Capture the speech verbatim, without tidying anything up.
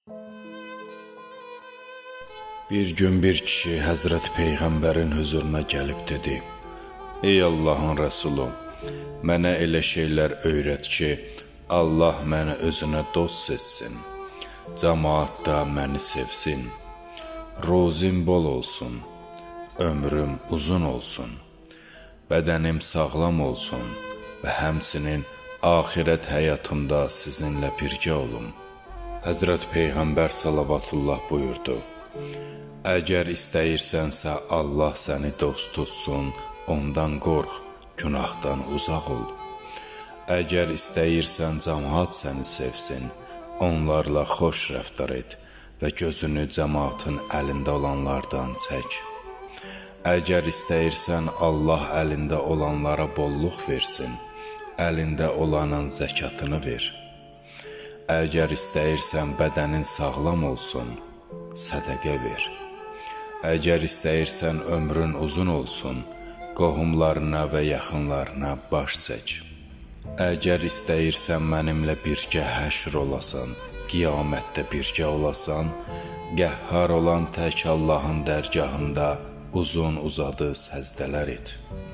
Bir gün bir kişi Həzrət Peyğəmbərin huzuruna gəlib dedi: Ey Allahın Rəsulu, mənə elə şeylər öyrət ki, Allah məni özünə dost seçsin, cəmaat da məni sevsin, rozim bol olsun, ömrüm uzun olsun, bədənim sağlam olsun və həmçinin axirət həyatımda sizinlə birgə olum. Həzrət Peyğəmbər salavatullah buyurdu: Əgər istəyirsənsə Allah səni dost tutsun, ondan qorx, günahdan uzaq ol. Əgər istəyirsən cəmaat səni sevsin, onlarla xoş rəftar et və gözünü cəmaatın əlində olanlardan çək. Əgər istəyirsən Allah əlində olanlara bolluq versin, əlində olanın zəkatını ver. Əgər istəyirsən bədənin sağlam olsun, sədəqə ver. Əgər istəyirsən ömrün uzun olsun, qohumlarına və yaxınlarına baş çək. Əgər istəyirsən mənimlə birgə həşr olasan, qiyamətdə birgə olasan, qəhhar olan tək Allahın dərgahında uzun uzadı səzdələr et.